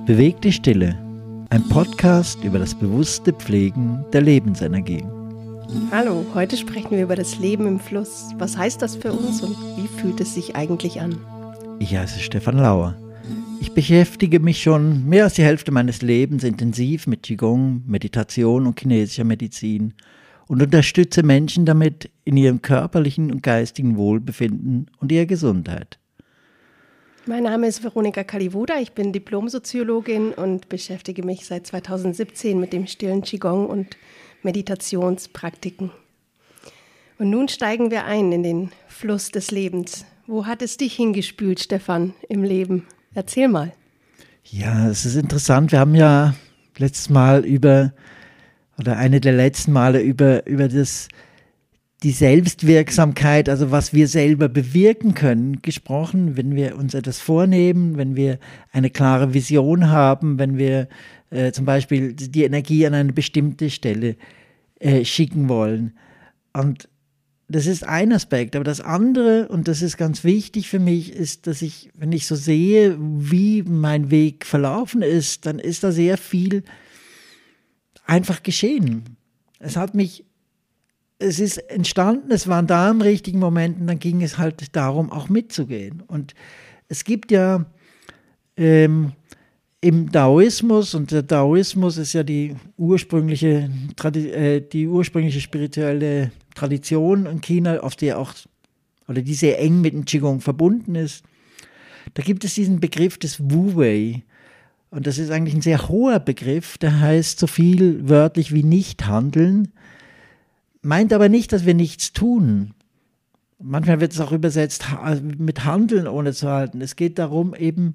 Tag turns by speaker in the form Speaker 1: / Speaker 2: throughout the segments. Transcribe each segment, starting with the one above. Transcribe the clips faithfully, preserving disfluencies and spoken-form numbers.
Speaker 1: Bewegte Stille, ein Podcast über das bewusste Pflegen der Lebensenergie.
Speaker 2: Hallo, heute sprechen wir über das Leben im Fluss. Was heißt das für uns und wie fühlt es sich eigentlich an?
Speaker 1: Ich heiße Stefan Lauer. Ich beschäftige mich schon mehr als die Hälfte meines Lebens intensiv mit Qigong, Meditation und chinesischer Medizin und unterstütze Menschen damit in ihrem körperlichen und geistigen Wohlbefinden und ihrer Gesundheit.
Speaker 2: Mein Name ist Veronika Kalivoda, ich bin Diplom-Soziologin und beschäftige mich seit zweitausendsiebzehn mit dem stillen Qigong und Meditationspraktiken. Und nun steigen wir ein in den Fluss des Lebens. Wo hat es dich hingespült, Stefan, im Leben? Erzähl mal.
Speaker 1: Ja, es ist interessant. Wir haben ja letztes Mal über, oder eine der letzten Male über, über das, die Selbstwirksamkeit, also was wir selber bewirken können, gesprochen, wenn wir uns etwas vornehmen, wenn wir eine klare Vision haben, wenn wir äh, zum Beispiel die Energie an eine bestimmte Stelle äh, schicken wollen. Und das ist ein Aspekt, aber das andere, und das ist ganz wichtig für mich, ist, dass ich, wenn ich so sehe, wie mein Weg verlaufen ist, dann ist da sehr viel einfach geschehen. Es hat mich, es ist entstanden, es waren da im richtigen Moment und dann ging es halt darum, auch mitzugehen. Und es gibt ja ähm, im Daoismus, und der Daoismus ist ja die ursprüngliche, äh, die ursprüngliche spirituelle Tradition in China, auf die auch, oder die sehr eng mit dem Qigong verbunden ist. Da gibt es diesen Begriff des Wu Wei. Und das ist eigentlich ein sehr hoher Begriff, der heißt so viel wörtlich wie nicht handeln, meint aber nicht, dass wir nichts tun. Manchmal wird es auch übersetzt mit Handeln ohne zu halten. Es geht darum, eben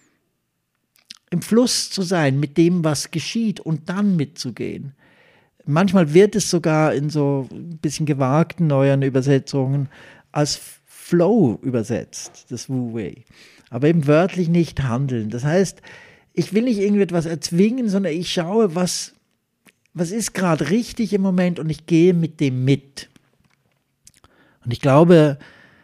Speaker 1: im Fluss zu sein mit dem, was geschieht und dann mitzugehen. Manchmal wird es sogar in so ein bisschen gewagten neueren Übersetzungen als Flow übersetzt, das Wu Wei. Aber eben wörtlich nicht handeln. Das heißt, ich will nicht irgendetwas erzwingen, sondern ich schaue, was, was ist gerade richtig im Moment und ich gehe mit dem mit. Und ich glaube,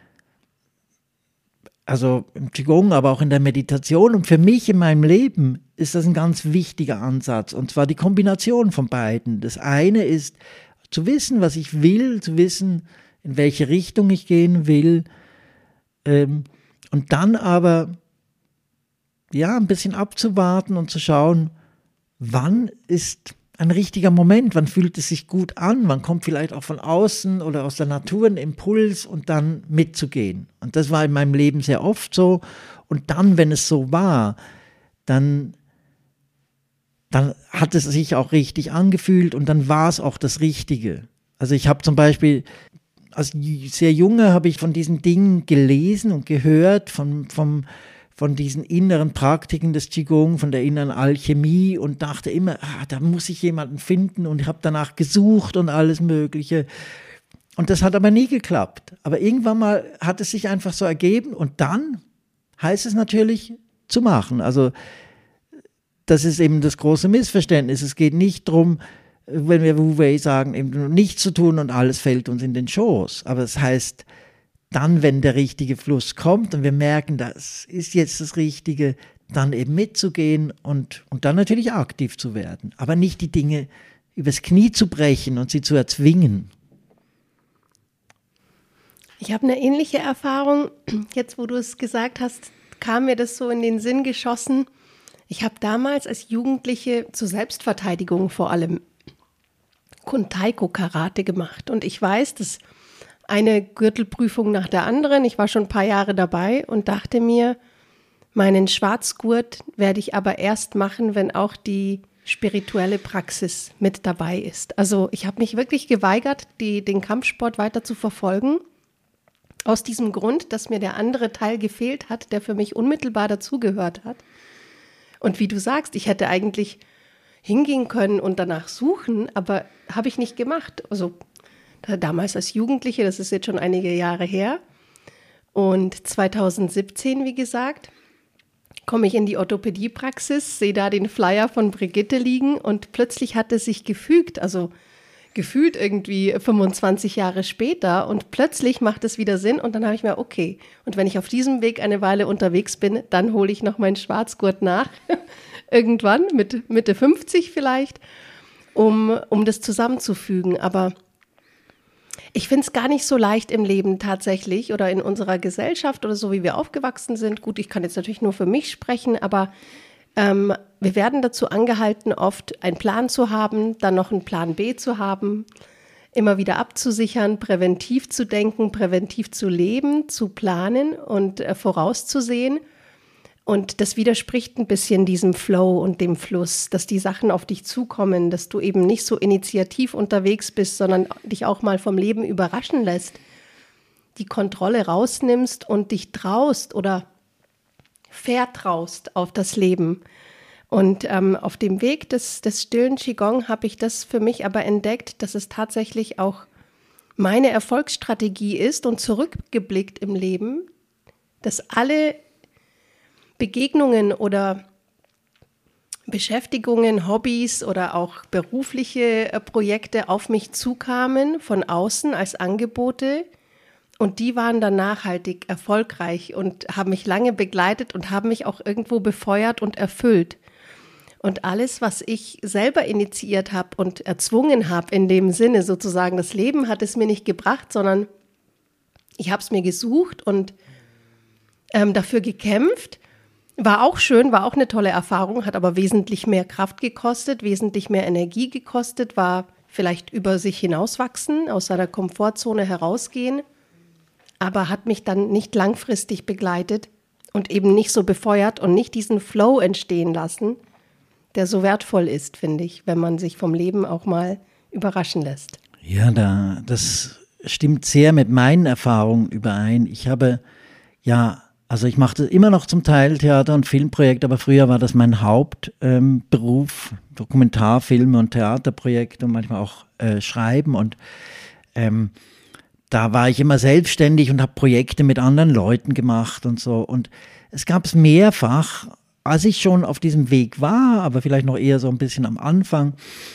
Speaker 1: also im Qigong, aber auch in der Meditation und für mich in meinem Leben ist das ein ganz wichtiger Ansatz. Und zwar die Kombination von beiden. Das eine ist zu wissen, was ich will, zu wissen, in welche Richtung ich gehen will. Ähm, und dann aber ja ein bisschen abzuwarten und zu schauen, wann ist ein richtiger Moment, wann fühlt es sich gut an, wann kommt vielleicht auch von außen oder aus der Natur ein Impuls und dann mitzugehen. Und das war in meinem Leben sehr oft so. Und dann, wenn es so war, dann, dann hat es sich auch richtig angefühlt und dann war es auch das Richtige. Also ich habe zum Beispiel, als sehr Junge habe ich von diesen Dingen gelesen und gehört, von, vom von diesen inneren Praktiken des Qigong, von der inneren Alchemie und dachte immer, ah, da muss ich jemanden finden und ich habe danach gesucht und alles Mögliche. Und das hat aber nie geklappt. Aber irgendwann mal hat es sich einfach so ergeben und dann heißt es natürlich zu machen. Also das ist eben das große Missverständnis. Es geht nicht darum, wenn wir Wu Wei sagen, eben nichts zu tun und alles fällt uns in den Schoß. Aber es heißt, dann, wenn der richtige Fluss kommt und wir merken, das ist jetzt das Richtige, dann eben mitzugehen und, und dann natürlich aktiv zu werden. Aber nicht die Dinge übers Knie zu brechen und sie zu erzwingen.
Speaker 2: Ich habe eine ähnliche Erfahrung. Jetzt, wo du es gesagt hast, kam mir das so in den Sinn geschossen. Ich habe damals als Jugendliche zur Selbstverteidigung vor allem Kun-Taiko-Karate gemacht. Und ich weiß, dass eine Gürtelprüfung nach der anderen. Ich war schon ein paar Jahre dabei und dachte mir, meinen Schwarzgurt werde ich aber erst machen, wenn auch die spirituelle Praxis mit dabei ist. Also ich habe mich wirklich geweigert, die, den Kampfsport weiter zu verfolgen. Aus diesem Grund, dass mir der andere Teil gefehlt hat, der für mich unmittelbar dazugehört hat. Und wie du sagst, ich hätte eigentlich hingehen können und danach suchen, aber habe ich nicht gemacht. Also damals als Jugendliche, das ist jetzt schon einige Jahre her. Und zweitausendsiebzehn, wie gesagt, komme ich in die Orthopädiepraxis, sehe da den Flyer von Brigitte liegen und plötzlich hat es sich gefügt, also gefühlt irgendwie fünfundzwanzig Jahre später und plötzlich macht es wieder Sinn und dann habe ich mir, okay, und wenn ich auf diesem Weg eine Weile unterwegs bin, dann hole ich noch meinen Schwarzgurt nach. irgendwann, mit Mitte fünfzig vielleicht, um, um das zusammenzufügen. Aber ich finde es gar nicht so leicht im Leben tatsächlich oder in unserer Gesellschaft oder so, wie wir aufgewachsen sind. Gut, ich kann jetzt natürlich nur für mich sprechen, aber ähm, wir werden dazu angehalten, oft einen Plan zu haben, dann noch einen Plan B zu haben, immer wieder abzusichern, präventiv zu denken, präventiv zu leben, zu planen und äh, vorauszusehen. Und das widerspricht ein bisschen diesem Flow und dem Fluss, dass die Sachen auf dich zukommen, dass du eben nicht so initiativ unterwegs bist, sondern dich auch mal vom Leben überraschen lässt, die Kontrolle rausnimmst und dich traust oder vertraust auf das Leben. Und ähm, auf dem Weg des, des stillen Qigong habe ich das für mich aber entdeckt, dass es tatsächlich auch meine Erfolgsstrategie ist und zurückgeblickt im Leben, dass alle Begegnungen oder Beschäftigungen, Hobbys oder auch berufliche äh, Projekte auf mich zukamen von außen als Angebote und die waren dann nachhaltig erfolgreich und haben mich lange begleitet und haben mich auch irgendwo befeuert und erfüllt. Und alles, was ich selber initiiert habe und erzwungen habe, in dem Sinne sozusagen, das Leben hat es mir nicht gebracht, sondern ich habe es mir gesucht und ähm, dafür gekämpft. War auch schön, war auch eine tolle Erfahrung, hat aber wesentlich mehr Kraft gekostet, wesentlich mehr Energie gekostet, war vielleicht über sich hinauswachsen, aus seiner Komfortzone herausgehen, aber hat mich dann nicht langfristig begleitet und eben nicht so befeuert und nicht diesen Flow entstehen lassen, der so wertvoll ist, finde ich, wenn man sich vom Leben auch mal überraschen lässt.
Speaker 1: Ja, da, das stimmt sehr mit meinen Erfahrungen überein. Ich habe ja Also ich machte immer noch zum Teil Theater- und Filmprojekte, aber früher war das mein Hauptberuf, ähm, Dokumentarfilme und Theaterprojekte und manchmal auch äh, Schreiben. Und ähm, da war ich immer selbstständig und habe Projekte mit anderen Leuten gemacht und so. Und es gab es mehrfach, als ich schon auf diesem Weg war, aber vielleicht noch eher so ein bisschen am Anfang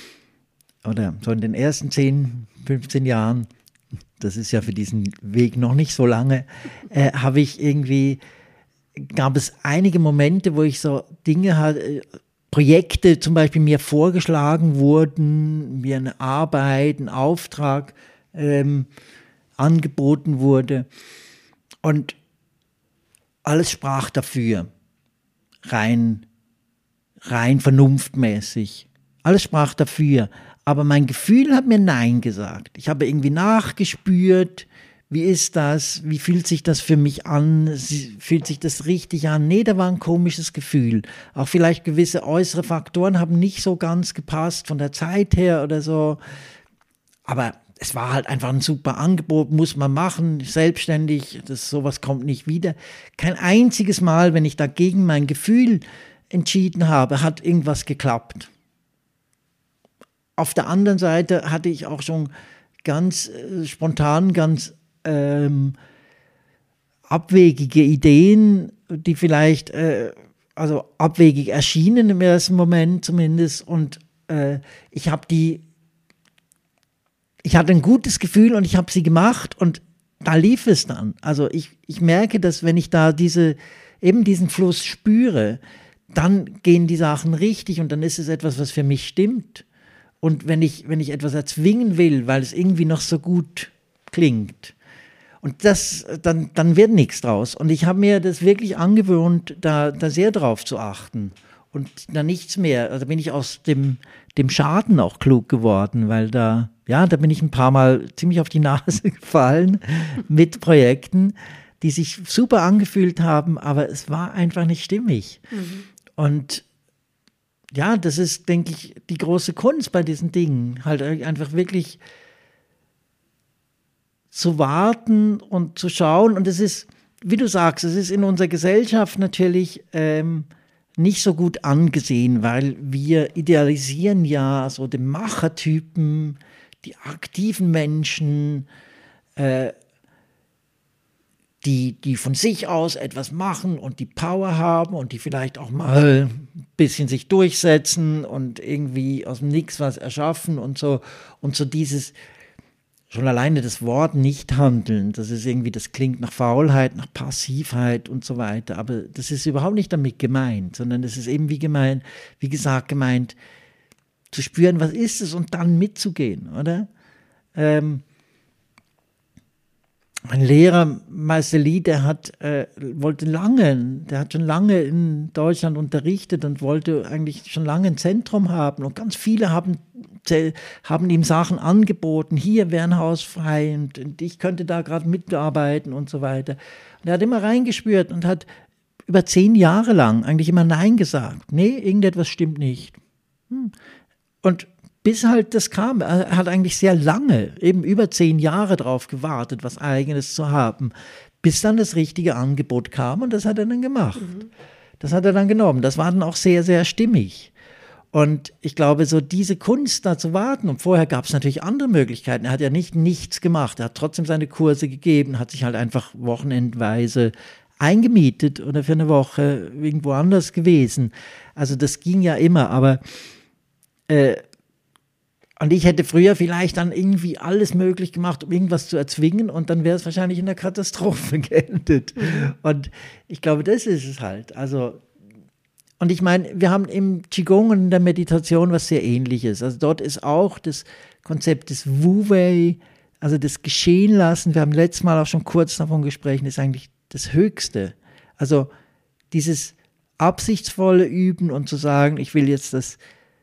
Speaker 1: oder so in den ersten zehn, fünfzehn Jahren, das ist ja für diesen Weg noch nicht so lange, äh, habe ich irgendwie, gab es einige Momente, wo ich so Dinge hatte, Projekte zum Beispiel mir vorgeschlagen wurden, mir eine Arbeit, ein Auftrag ähm, angeboten wurde und alles sprach dafür, rein, rein vernunftmäßig, alles sprach dafür. Aber mein Gefühl hat mir Nein gesagt. Ich habe irgendwie nachgespürt, wie ist das, wie fühlt sich das für mich an, fühlt sich das richtig an? Nee, da war ein komisches Gefühl. Auch vielleicht gewisse äußere Faktoren haben nicht so ganz gepasst von der Zeit her oder so. Aber es war halt einfach ein super Angebot, muss man machen, selbstständig, das, sowas kommt nicht wieder. Kein einziges Mal, wenn ich dagegen mein Gefühl entschieden habe, hat irgendwas geklappt. Auf der anderen Seite hatte ich auch schon ganz äh, spontan, ganz ähm, abwegige Ideen, die vielleicht äh, also abwegig erschienen im ersten Moment zumindest. Und äh, ich habe die, ich hatte ein gutes Gefühl und ich habe sie gemacht und da lief es dann. Also ich, ich merke, dass wenn ich da diese, eben diesen Fluss spüre, dann gehen die Sachen richtig und dann ist es etwas, was für mich stimmt. Und wenn ich, wenn ich etwas erzwingen will, weil es irgendwie noch so gut klingt, und das, dann, dann wird nichts draus. Und ich habe mir das wirklich angewöhnt, da, da sehr drauf zu achten. Und da nichts mehr. Also bin ich aus dem, dem Schaden auch klug geworden, weil da, ja, da bin ich ein paar Mal ziemlich auf die Nase gefallen mit Projekten, die sich super angefühlt haben, aber es war einfach nicht stimmig. Mhm. Und ja, das ist, denke ich, die große Kunst bei diesen Dingen. Halt einfach wirklich zu warten und zu schauen. Und es ist, wie du sagst, es ist in unserer Gesellschaft natürlich ähm, nicht so gut angesehen, weil wir idealisieren ja so den Machertypen, die aktiven Menschen, äh, Die, die von sich aus etwas machen und die Power haben und die vielleicht auch mal ein bisschen sich durchsetzen und irgendwie aus dem Nix was erschaffen und so. Und so dieses schon alleine das Wort nicht handeln, das ist irgendwie, das klingt nach Faulheit, nach Passivheit und so weiter, aber das ist überhaupt nicht damit gemeint, sondern es ist eben wie gemeint, wie gesagt gemeint, zu spüren, was ist es und dann mitzugehen, oder? Ähm, mein Lehrer, Meister Lee, der hat, äh, wollte lange, der hat schon lange in Deutschland unterrichtet und wollte eigentlich schon lange ein Zentrum haben. Und ganz viele haben, haben ihm Sachen angeboten. Hier wäre ein Haus frei und, und ich könnte da gerade mitarbeiten und so weiter. Und er hat immer reingespürt und hat über zehn Jahre lang eigentlich immer Nein gesagt. Nee, irgendetwas stimmt nicht. Hm. Und bis halt das kam, er hat eigentlich sehr lange, eben über zehn Jahre drauf gewartet, was Eigenes zu haben, bis dann das richtige Angebot kam und das hat er dann gemacht. Mhm. Das hat er dann genommen. Das war dann auch sehr, sehr stimmig. Und ich glaube, so diese Kunst da zu warten, und vorher gab es natürlich andere Möglichkeiten. Er hat ja nicht nichts gemacht, er hat trotzdem seine Kurse gegeben, hat sich halt einfach wochenendweise eingemietet oder für eine Woche irgendwo anders gewesen. Also das ging ja immer, aber äh, und ich hätte früher vielleicht dann irgendwie alles möglich gemacht, um irgendwas zu erzwingen und dann wäre es wahrscheinlich in der Katastrophe geendet. Mhm. Und ich glaube, das ist es halt. Also, und ich meine, wir haben im Qigong und in der Meditation was sehr Ähnliches. Also dort ist auch das Konzept des Wu Wei, also das Geschehen lassen, wir haben letztes Mal auch schon kurz davon gesprochen, ist eigentlich das Höchste. Also dieses absichtsvolle Üben und zu sagen, ich will jetzt das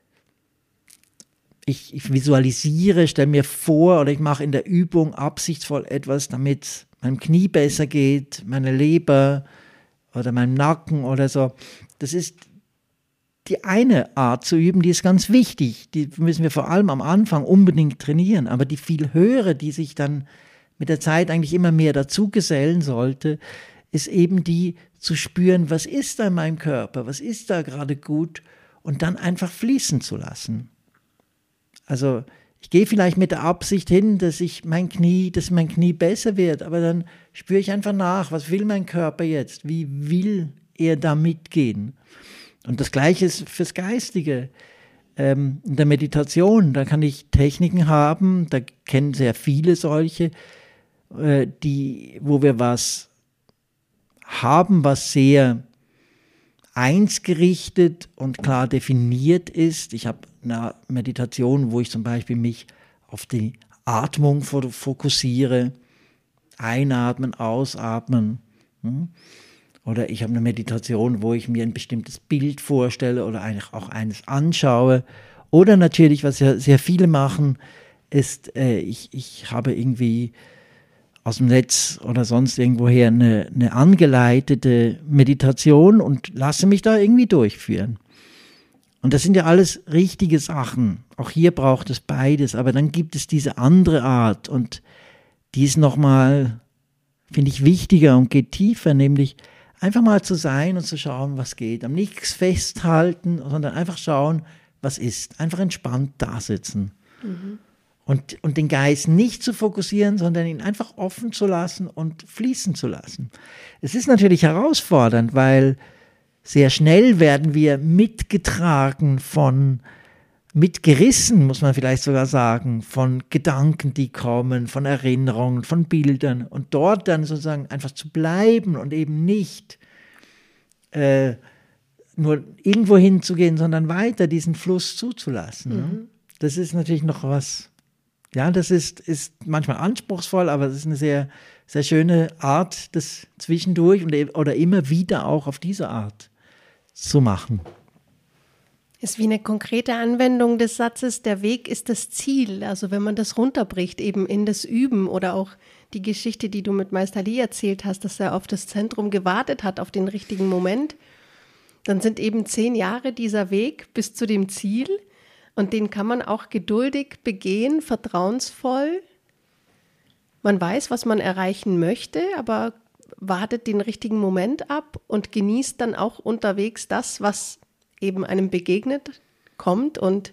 Speaker 1: Ich, ich visualisiere, stelle mir vor oder ich mache in der Übung absichtsvoll etwas, damit es meinem Knie besser geht, meiner Leber oder meinem Nacken oder so. Das ist die eine Art zu üben, die ist ganz wichtig. Die müssen wir vor allem am Anfang unbedingt trainieren. Aber die viel höhere, die sich dann mit der Zeit eigentlich immer mehr dazu gesellen sollte, ist eben die zu spüren, was ist da in meinem Körper, was ist da gerade gut und dann einfach fließen zu lassen. Also ich gehe vielleicht mit der Absicht hin, dass ich mein Knie, dass mein Knie besser wird, aber dann spüre ich einfach nach, was will mein Körper jetzt? Wie will er da mitgehen? Und das Gleiche ist fürs Geistige. Ähm, in der Meditation, da kann ich Techniken haben, da kennen sehr viele solche, äh, die, wo wir was haben, was sehr einsgerichtet und klar definiert ist. Ich habe eine Meditation, wo ich zum Beispiel mich auf die Atmung fokussiere, einatmen, ausatmen. Oder ich habe eine Meditation, wo ich mir ein bestimmtes Bild vorstelle oder eigentlich auch eines anschaue. Oder natürlich, was ja sehr viele machen, ist, äh, ich, ich habe irgendwie aus dem Netz oder sonst irgendwoher eine, eine angeleitete Meditation und lasse mich da irgendwie durchführen. Und das sind ja alles richtige Sachen. Auch hier braucht es beides, aber dann gibt es diese andere Art und die ist nochmal, finde ich, wichtiger und geht tiefer, nämlich einfach mal zu sein und zu schauen, was geht. Am nichts festhalten, sondern einfach schauen, was ist. Einfach entspannt da sitzen. Mhm. Und, und den Geist nicht zu fokussieren, sondern ihn einfach offen zu lassen und fließen zu lassen. Es ist natürlich herausfordernd, weil sehr schnell werden wir mitgetragen von, mitgerissen, muss man vielleicht sogar sagen, von Gedanken, die kommen, von Erinnerungen, von Bildern. Und dort dann sozusagen einfach zu bleiben und eben nicht äh, nur irgendwo hinzugehen, sondern weiter diesen Fluss zuzulassen. Mhm. Ne? Das ist natürlich noch was. Ja, das ist, ist manchmal anspruchsvoll, aber es ist eine sehr, sehr schöne Art, das zwischendurch und, oder immer wieder auch auf diese Art zu machen.
Speaker 2: Ist wie eine konkrete Anwendung des Satzes, der Weg ist das Ziel. Also wenn man das runterbricht, eben in das Üben oder auch die Geschichte, die du mit Meister Lee erzählt hast, dass er auf das Zentrum gewartet hat, auf den richtigen Moment, dann sind eben zehn Jahre dieser Weg bis zu dem Ziel. Und den kann man auch geduldig begehen, vertrauensvoll. Man weiß, was man erreichen möchte, aber wartet den richtigen Moment ab und genießt dann auch unterwegs das, was eben einem begegnet, kommt. Und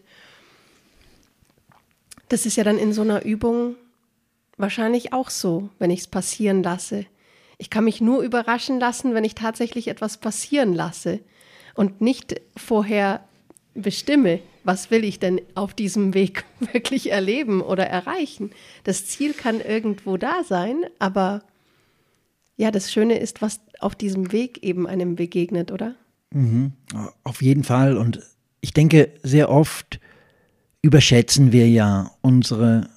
Speaker 2: das ist ja dann in so einer Übung wahrscheinlich auch so, wenn ich es passieren lasse. Ich kann mich nur überraschen lassen, wenn ich tatsächlich etwas passieren lasse und nicht vorher bestimme, was will ich denn auf diesem Weg wirklich erleben oder erreichen. Das Ziel kann irgendwo da sein, aber ja, das Schöne ist, was auf diesem Weg eben einem begegnet, oder?
Speaker 1: Mhm, auf jeden Fall. Und ich denke, sehr oft überschätzen wir ja unsere,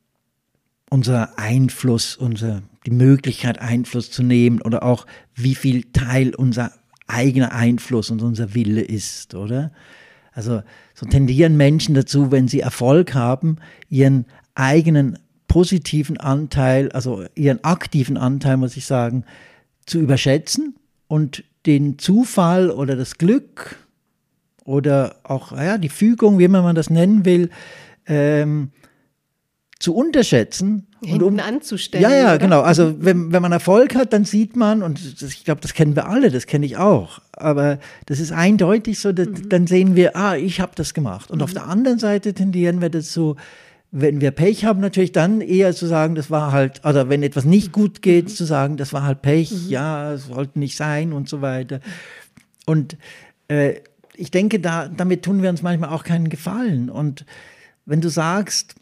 Speaker 1: unser Einfluss, unsere, die Möglichkeit, Einfluss zu nehmen oder auch wie viel Teil unser eigener Einfluss und unser Wille ist, oder? Also so tendieren Menschen dazu, wenn sie Erfolg haben, ihren eigenen positiven Anteil, also ihren aktiven Anteil, muss ich sagen, zu überschätzen und den Zufall oder das Glück oder auch ja, die Fügung, wie man das nennen will, ähm, zu unterschätzen.
Speaker 2: Hinten
Speaker 1: und um,
Speaker 2: anzustellen.
Speaker 1: Ja, ja,
Speaker 2: oder?
Speaker 1: genau. Also wenn, wenn man Erfolg hat, dann sieht man, und das, ich glaube, das kennen wir alle, das kenne ich auch, aber das ist eindeutig so, dass, mhm. dann sehen wir, ah, ich habe das gemacht. Und mhm. auf der anderen Seite tendieren wir dazu, wenn wir Pech haben, natürlich dann eher zu sagen, das war halt, oder wenn etwas nicht gut geht, mhm. zu sagen, das war halt Pech, mhm. ja, es sollte nicht sein und so weiter. Und äh, ich denke, da, damit tun wir uns manchmal auch keinen Gefallen. Und wenn du sagst,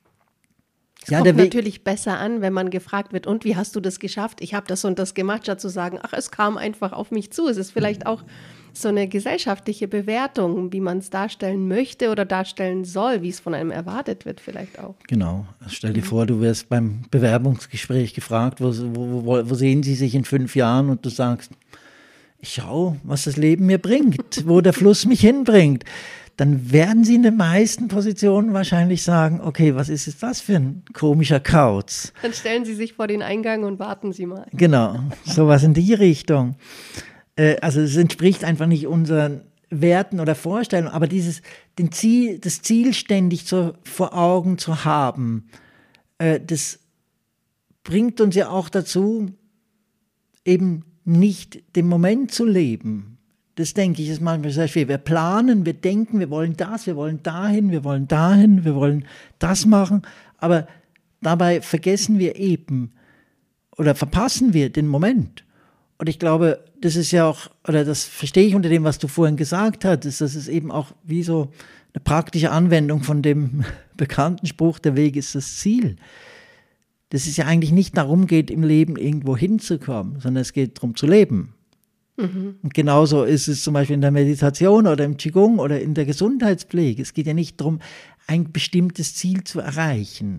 Speaker 2: es ja, kommt natürlich besser an, wenn man gefragt wird, und wie hast du das geschafft? Ich habe das und das gemacht, statt zu sagen, ach, es kam einfach auf mich zu. Es ist vielleicht auch so eine gesellschaftliche Bewertung, wie man es darstellen möchte oder darstellen soll, wie es von einem erwartet wird vielleicht auch.
Speaker 1: Genau. Stell dir mhm. vor, du wirst beim Bewerbungsgespräch gefragt, wo, wo, wo, wo sehen Sie sich in fünf Jahren? Und du sagst, ich schaue, was das Leben mir bringt, wo der Fluss mich hinbringt. Dann werden Sie in den meisten Positionen wahrscheinlich sagen, okay, was ist jetzt das für ein komischer Kauz?
Speaker 2: Dann stellen Sie sich vor den Eingang und warten Sie mal.
Speaker 1: Genau, sowas in die Richtung. Äh, also es entspricht einfach nicht unseren Werten oder Vorstellungen, aber dieses, den Ziel, das Ziel ständig zu, vor Augen zu haben, äh, das bringt uns ja auch dazu, eben nicht den Moment zu leben. Das, denke ich, ist manchmal sehr schwer. Wir planen, wir denken, wir wollen das, wir wollen dahin, wir wollen dahin, wir wollen das machen, aber dabei vergessen wir eben oder verpassen wir den Moment. Und ich glaube, das ist ja auch, oder das verstehe ich unter dem, was du vorhin gesagt hattest, das ist eben auch wie so eine praktische Anwendung von dem bekannten Spruch, der Weg ist das Ziel. Dass es ja eigentlich nicht darum geht, im Leben irgendwo hinzukommen, sondern es geht darum zu leben. Mhm. Und genauso ist es zum Beispiel in der Meditation oder im Qigong oder in der Gesundheitspflege. Es geht ja nicht darum, ein bestimmtes Ziel zu erreichen.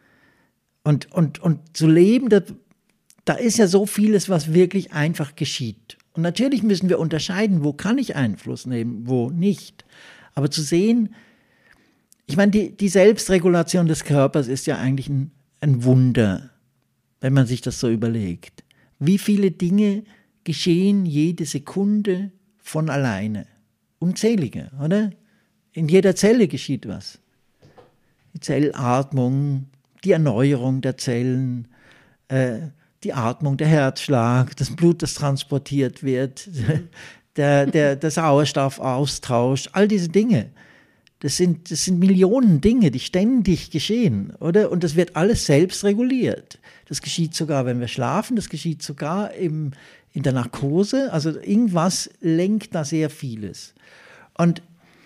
Speaker 1: Und, und, und zu leben, da, da ist ja so vieles, was wirklich einfach geschieht. Und natürlich müssen wir unterscheiden, wo kann ich Einfluss nehmen, wo nicht. Aber zu sehen, ich meine, die, die Selbstregulation des Körpers ist ja eigentlich ein, ein Wunder, wenn man sich das so überlegt. Wie viele Dinge geschehen jede Sekunde von alleine. Unzählige, oder? In jeder Zelle geschieht was. Die Zellatmung, die Erneuerung der Zellen, äh, die Atmung, der Herzschlag, das Blut, das transportiert wird, der, der, der Sauerstoffaustausch, all diese Dinge. Das sind, das sind Millionen Dinge, die ständig geschehen, oder? Und das wird alles selbst reguliert. Das geschieht sogar, wenn wir schlafen, das geschieht sogar im, in der Narkose. Also irgendwas lenkt da sehr vieles. Und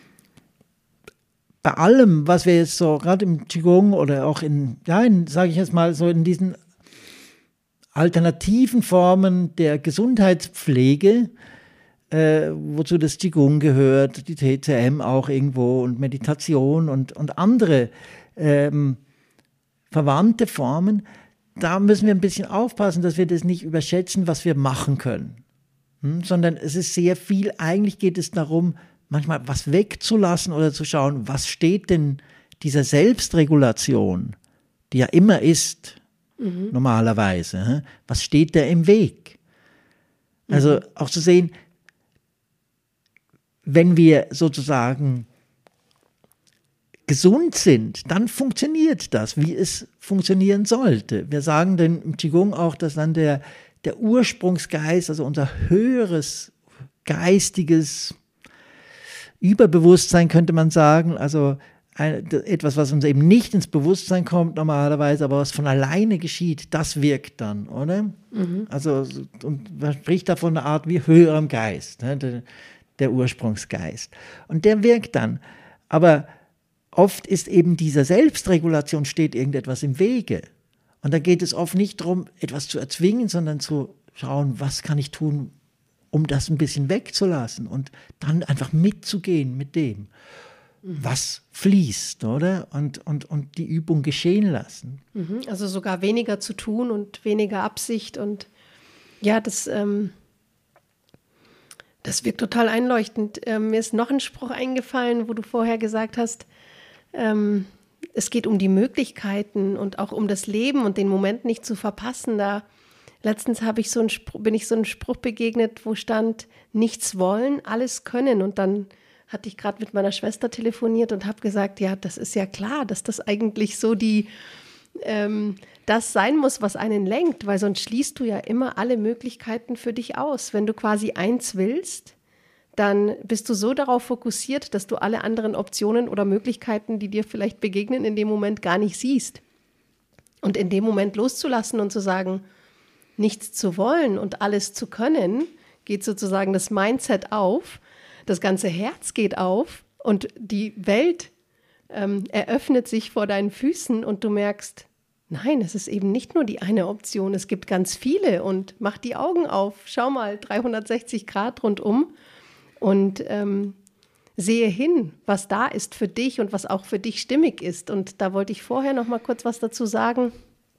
Speaker 1: bei allem, was wir jetzt so, gerade im Qigong oder auch in, ja, sage ich jetzt mal, so in diesen alternativen Formen der Gesundheitspflege, Äh, wozu das Qigong gehört, die T C M auch irgendwo und Meditation und, und andere ähm, verwandte Formen, da müssen wir ein bisschen aufpassen, dass wir das nicht überschätzen, was wir machen können. Hm? Sondern es ist sehr viel, eigentlich geht es darum, manchmal was wegzulassen oder zu schauen, was steht denn dieser Selbstregulation, die ja immer ist, mhm. normalerweise, was steht da im Weg? Also mhm. auch zu sehen, wenn wir sozusagen gesund sind, dann funktioniert das, wie es funktionieren sollte. Wir sagen denn im Qigong auch, dass dann der, der Ursprungsgeist, also unser höheres geistiges Überbewusstsein, könnte man sagen, also ein, etwas, was uns eben nicht ins Bewusstsein kommt normalerweise, aber was von alleine geschieht, das wirkt dann, oder? Mhm. Also und man spricht da von einer Art wie höherem Geist, ne? der Ursprungsgeist. Und der wirkt dann. Aber oft ist eben dieser Selbstregulation steht irgendetwas im Wege. Und da geht es oft nicht darum, etwas zu erzwingen, sondern zu schauen, was kann ich tun, um das ein bisschen wegzulassen und dann einfach mitzugehen mit dem, was fließt, oder? Und, und, und die Übung geschehen lassen.
Speaker 2: Also sogar weniger zu tun und weniger Absicht. Und ja, das, ähm, das wirkt total einleuchtend. Ähm, mir ist noch ein Spruch eingefallen, wo du vorher gesagt hast, ähm, es geht um die Möglichkeiten und auch um das Leben und den Moment nicht zu verpassen. Da letztens habe ich so einen Spruch, bin ich so einem Spruch begegnet, wo stand, nichts wollen, alles können. Und dann hatte ich gerade mit meiner Schwester telefoniert und habe gesagt, ja, das ist ja klar, dass das eigentlich so die, ähm, das sein muss, was einen lenkt, weil sonst schließt du ja immer alle Möglichkeiten für dich aus. Wenn du quasi eins willst, dann bist du so darauf fokussiert, dass du alle anderen Optionen oder Möglichkeiten, die dir vielleicht begegnen, in dem Moment gar nicht siehst. Und in dem Moment loszulassen und zu sagen, nichts zu wollen und alles zu können, geht sozusagen das Mindset auf, das ganze Herz geht auf und die Welt ähm, eröffnet sich vor deinen Füßen und du merkst, nein, es ist eben nicht nur die eine Option, es gibt ganz viele und mach die Augen auf, schau mal dreihundertsechzig Grad rundum und ähm, sehe hin, was da ist für dich und was auch für dich stimmig ist. Und da wollte ich vorher noch mal kurz was dazu sagen.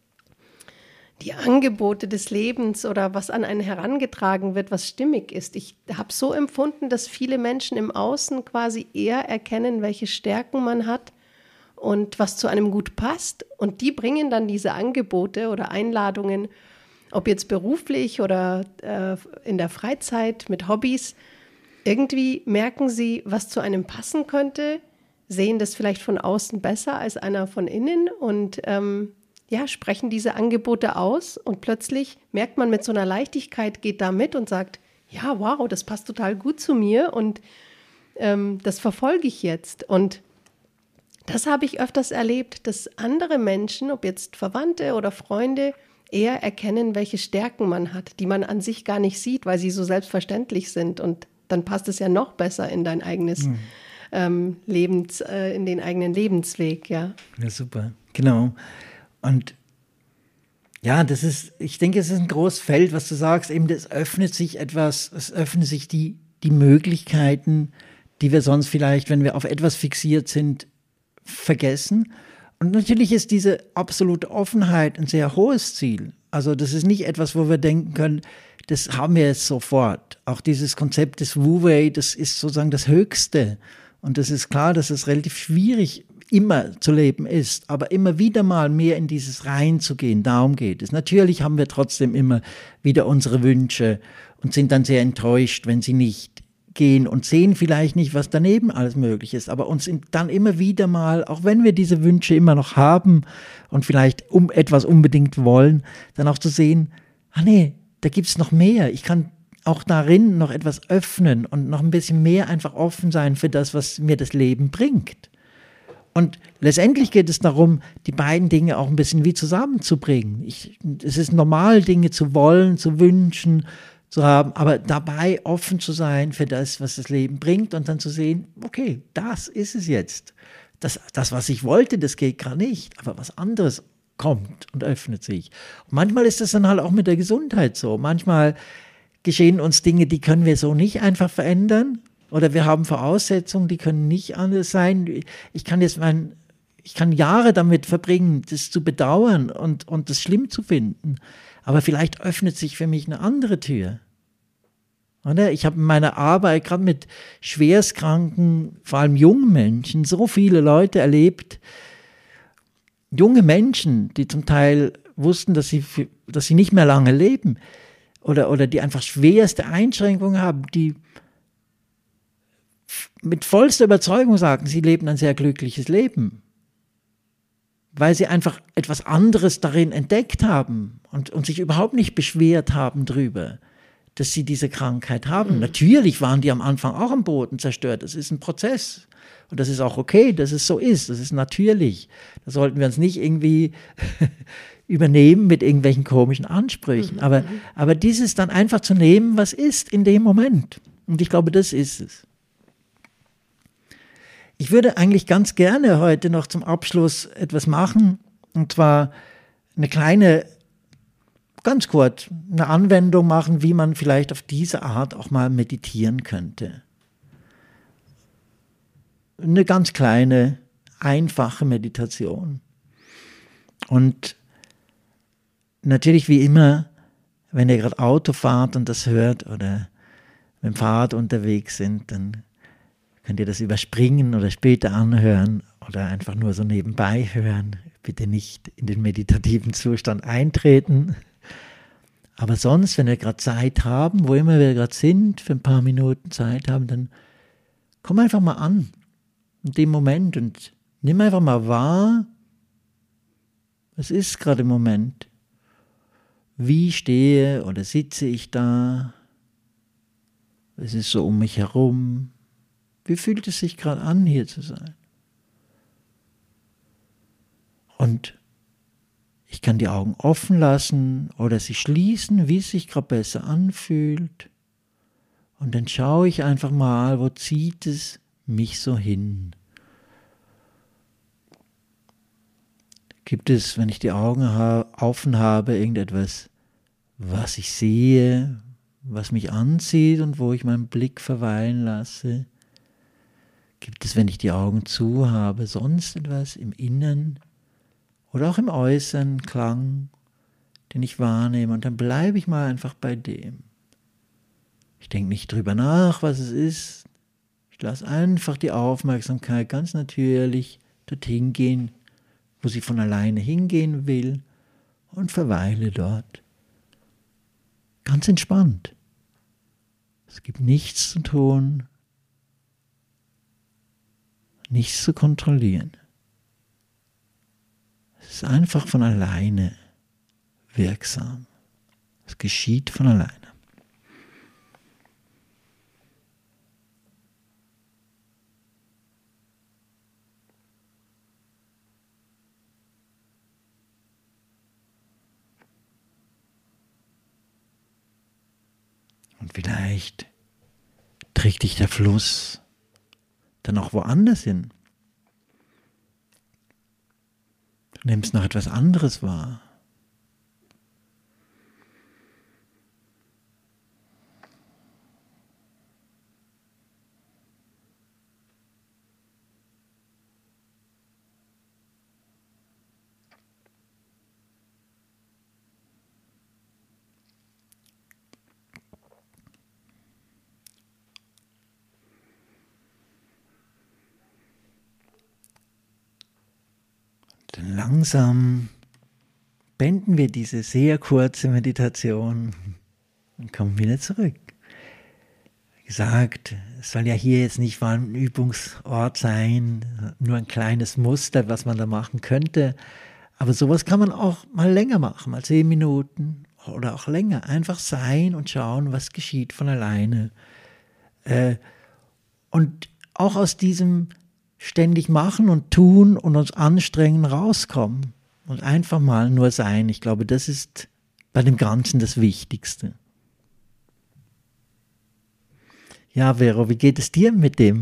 Speaker 2: Die Angebote des Lebens oder was an einen herangetragen wird, was stimmig ist. Ich habe so empfunden, dass viele Menschen im Außen quasi eher erkennen, welche Stärken man hat und was zu einem gut passt. Und die bringen dann diese Angebote oder Einladungen, ob jetzt beruflich oder äh, in der Freizeit mit Hobbys. Irgendwie merken sie, was zu einem passen könnte, sehen das vielleicht von außen besser als einer von innen und ähm, ja, sprechen diese Angebote aus und plötzlich merkt man mit so einer Leichtigkeit, geht da mit und sagt, ja, wow, das passt total gut zu mir und ähm, das verfolge ich jetzt. Und das habe ich öfters erlebt, dass andere Menschen, ob jetzt Verwandte oder Freunde, eher erkennen, welche Stärken man hat, die man an sich gar nicht sieht, weil sie so selbstverständlich sind. Und dann passt es ja noch besser in dein eigenes mhm. ähm, Lebens, äh, in den eigenen Lebensweg, ja.
Speaker 1: Ja, super, genau. Und ja, das ist, ich denke, es ist ein großes Feld, was du sagst, eben, es öffnet sich etwas, es öffnen sich die, die Möglichkeiten, die wir sonst vielleicht, wenn wir auf etwas fixiert sind, vergessen. Und natürlich ist diese absolute Offenheit ein sehr hohes Ziel. Also das ist nicht etwas, wo wir denken können, das haben wir jetzt sofort. Auch dieses Konzept des Wu-Wei, das ist sozusagen das Höchste. Und das ist klar, dass es relativ schwierig immer zu leben ist, aber immer wieder mal mehr in dieses reinzugehen, darum geht es. Natürlich haben wir trotzdem immer wieder unsere Wünsche und sind dann sehr enttäuscht, wenn sie nicht gehen und sehen vielleicht nicht, was daneben alles möglich ist, aber uns dann immer wieder mal, auch wenn wir diese Wünsche immer noch haben und vielleicht um etwas unbedingt wollen, dann auch zu sehen, ah nee, da gibt es noch mehr, ich kann auch darin noch etwas öffnen und noch ein bisschen mehr einfach offen sein für das, was mir das Leben bringt. Und letztendlich geht es darum, die beiden Dinge auch ein bisschen wie zusammenzubringen. Ich, es ist normal, Dinge zu wollen, zu wünschen, zu haben, aber dabei offen zu sein für das, was das Leben bringt und dann zu sehen, okay, das ist es jetzt. Das, das was ich wollte, das geht gar nicht, aber was anderes kommt und öffnet sich. Und manchmal ist es dann halt auch mit der Gesundheit so. Manchmal geschehen uns Dinge, die können wir so nicht einfach verändern. Oder wir haben Voraussetzungen, die können nicht anders sein. Ich kann jetzt mein, ich kann Jahre damit verbringen, das zu bedauern und, und das schlimm zu finden. Aber vielleicht öffnet sich für mich eine andere Tür. Oder? Ich habe in meiner Arbeit gerade mit schwerstkranken, vor allem jungen Menschen, so viele Leute erlebt. Junge Menschen, die zum Teil wussten, dass sie, dass sie nicht mehr lange leben. Oder, oder die einfach schwerste Einschränkungen haben, die mit vollster Überzeugung sagen, sie leben ein sehr glückliches Leben, weil sie einfach etwas anderes darin entdeckt haben und, und sich überhaupt nicht beschwert haben drüber, dass sie diese Krankheit haben. Mhm. Natürlich waren die am Anfang auch am Boden zerstört, das ist ein Prozess und das ist auch okay, dass es so ist, das ist natürlich. Da sollten wir uns nicht irgendwie übernehmen mit irgendwelchen komischen Ansprüchen, mhm. aber, aber dieses dann einfach zu nehmen, was ist in dem Moment. Und ich glaube, das ist es. Ich würde eigentlich ganz gerne heute noch zum Abschluss etwas machen, und zwar eine kleine, ganz kurz, eine Anwendung machen, wie man vielleicht auf diese Art auch mal meditieren könnte. Eine ganz kleine, einfache Meditation. Und natürlich wie immer, wenn ihr gerade Auto fahrt und das hört oder mit dem Fahrrad unterwegs sind, dann könnt ihr das überspringen oder später anhören oder einfach nur so nebenbei hören. Bitte nicht in den meditativen Zustand eintreten. Aber sonst, wenn wir gerade Zeit haben, wo immer wir gerade sind, für ein paar Minuten Zeit haben, dann komm einfach mal an in dem Moment und nimm einfach mal wahr, was ist gerade im Moment. Wie stehe oder sitze ich da? Was ist so um mich herum? Wie fühlt es sich gerade an, hier zu sein? Und ich kann die Augen offen lassen oder sie schließen, wie es sich gerade besser anfühlt. Und dann schaue ich einfach mal, wo zieht es mich so hin? Gibt es, wenn ich die Augen ha- offen habe, irgendetwas, was ich sehe, was mich anzieht und wo ich meinen Blick verweilen lasse? Gibt es, wenn ich die Augen zu habe, sonst etwas im Innern oder auch im Äußeren Klang, den ich wahrnehme? Und dann bleibe ich mal einfach bei dem. Ich denke nicht drüber nach, was es ist. Ich lasse einfach die Aufmerksamkeit ganz natürlich dorthin gehen, wo sie von alleine hingehen will, und verweile dort. Ganz entspannt. Es gibt nichts zu tun, nichts zu kontrollieren. Es ist einfach von alleine wirksam. Es geschieht von alleine. Und vielleicht trägt dich der Fluss dann auch woanders hin. Du nimmst noch etwas anderes wahr. Dann langsam beenden wir diese sehr kurze Meditation und kommen wieder zurück. Wie gesagt, es soll ja hier jetzt nicht mal ein Übungsort sein, nur ein kleines Muster, was man da machen könnte. Aber sowas kann man auch mal länger machen, mal zehn Minuten oder auch länger. Einfach sein und schauen, was geschieht von alleine. Und auch aus diesem ständig machen und tun und uns anstrengen rauskommen und einfach mal nur sein. Ich glaube, das ist bei dem Ganzen das Wichtigste. Ja, Vero, wie geht es dir mit dem?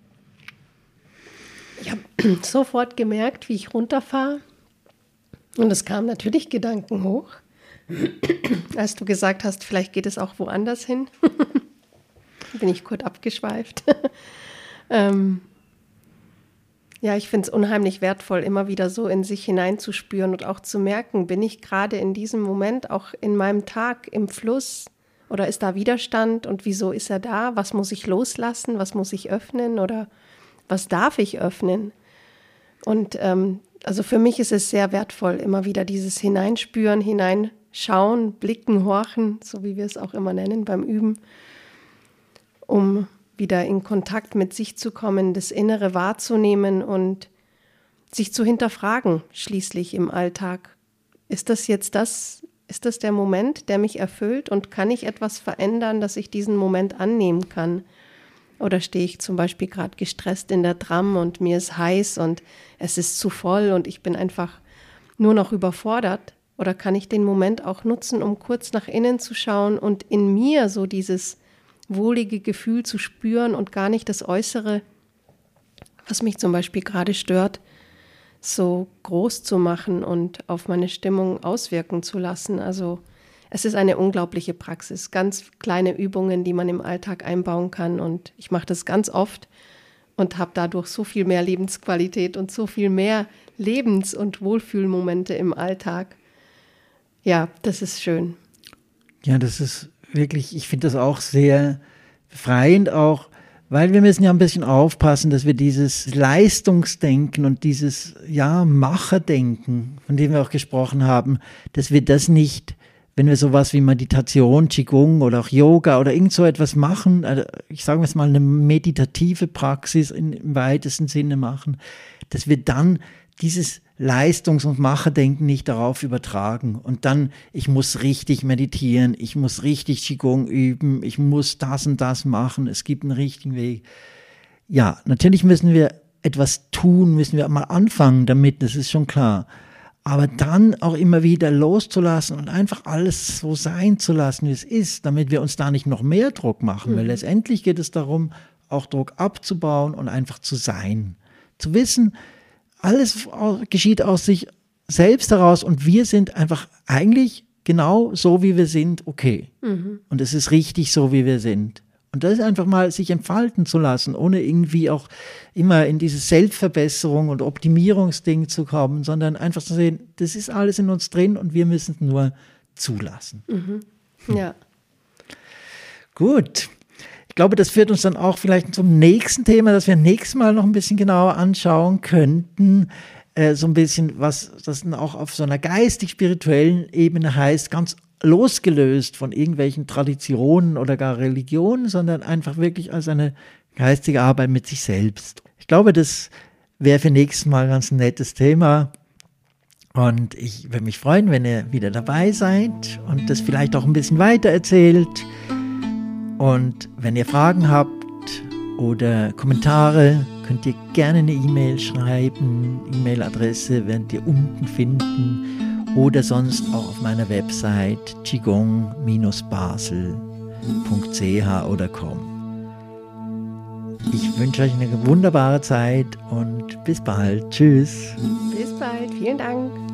Speaker 2: Ich habe sofort gemerkt, wie ich runterfahre. Und es kamen natürlich Gedanken hoch, als du gesagt hast, vielleicht geht es auch woanders hin. Bin ich kurz abgeschweift. ähm, Ja, ich finde es unheimlich wertvoll, immer wieder so in sich hineinzuspüren und auch zu merken, bin ich gerade in diesem Moment auch in meinem Tag im Fluss oder ist da Widerstand und wieso ist er da? Was muss ich loslassen? Was muss ich öffnen oder was darf ich öffnen? Und ähm, also für mich ist es sehr wertvoll, immer wieder dieses Hineinspüren, hineinschauen, blicken, horchen, so wie wir es auch immer nennen beim Üben, um wieder in Kontakt mit sich zu kommen, das Innere wahrzunehmen und sich zu hinterfragen, schließlich im Alltag. Ist das jetzt das, ist das der Moment, der mich erfüllt und kann ich etwas verändern, dass ich diesen Moment annehmen kann? Oder stehe ich zum Beispiel gerade gestresst in der Tram und mir ist heiß und es ist zu voll und ich bin einfach nur noch überfordert? Oder kann ich den Moment auch nutzen, um kurz nach innen zu schauen und in mir so dieses wohlige Gefühl zu spüren und gar nicht das Äußere, was mich zum Beispiel gerade stört, so groß zu machen und auf meine Stimmung auswirken zu lassen. Also es ist eine unglaubliche Praxis, ganz kleine Übungen, die man im Alltag einbauen kann, und ich mache das ganz oft und habe dadurch so viel mehr Lebensqualität und so viel mehr Lebens- und Wohlfühlmomente im Alltag. Ja, das ist schön.
Speaker 1: Ja, das ist wirklich, ich finde das auch sehr befreiend, auch weil wir müssen ja ein bisschen aufpassen, dass wir dieses Leistungsdenken und dieses ja, Macherdenken, von dem wir auch gesprochen haben, dass wir das nicht, wenn wir sowas wie Meditation, Qigong oder auch Yoga oder irgend so etwas machen, also ich sage jetzt mal eine meditative Praxis in, im weitesten Sinne machen, dass wir dann dieses Leistungs- und Macherdenken nicht darauf übertragen. Und dann, ich muss richtig meditieren, ich muss richtig Qigong üben, ich muss das und das machen, es gibt einen richtigen Weg. Ja, natürlich müssen wir etwas tun, müssen wir mal anfangen damit, das ist schon klar. Aber dann auch immer wieder loszulassen und einfach alles so sein zu lassen, wie es ist, damit wir uns da nicht noch mehr Druck machen. Mhm. Weil letztendlich geht es darum, auch Druck abzubauen und einfach zu sein. Zu wissen, alles geschieht aus sich selbst heraus und wir sind einfach eigentlich genau so, wie wir sind, okay. Mhm. Und es ist richtig so, wie wir sind. Und das ist einfach mal sich entfalten zu lassen, ohne irgendwie auch immer in diese Selbstverbesserung und Optimierungsding zu kommen, sondern einfach zu sehen, das ist alles in uns drin und wir müssen es nur zulassen.
Speaker 2: Mhm. Ja.
Speaker 1: Gut. Ich glaube, das führt uns dann auch vielleicht zum nächsten Thema, das wir nächstes Mal noch ein bisschen genauer anschauen könnten. Äh, so ein bisschen, was das dann auch auf so einer geistig-spirituellen Ebene heißt, ganz losgelöst von irgendwelchen Traditionen oder gar Religionen, sondern einfach wirklich als eine geistige Arbeit mit sich selbst. Ich glaube, das wäre für nächstes Mal ein ganz nettes Thema. Und ich würde mich freuen, wenn ihr wieder dabei seid und das vielleicht auch ein bisschen weiter erzählt. Und wenn ihr Fragen habt oder Kommentare, könnt ihr gerne eine E-Mail schreiben. E-Mail-Adresse werdet ihr unten finden oder sonst auch auf meiner Website qigong basel punkt c h oder com. Ich wünsche euch eine wunderbare Zeit und bis bald. Tschüss.
Speaker 2: Bis bald. Vielen Dank.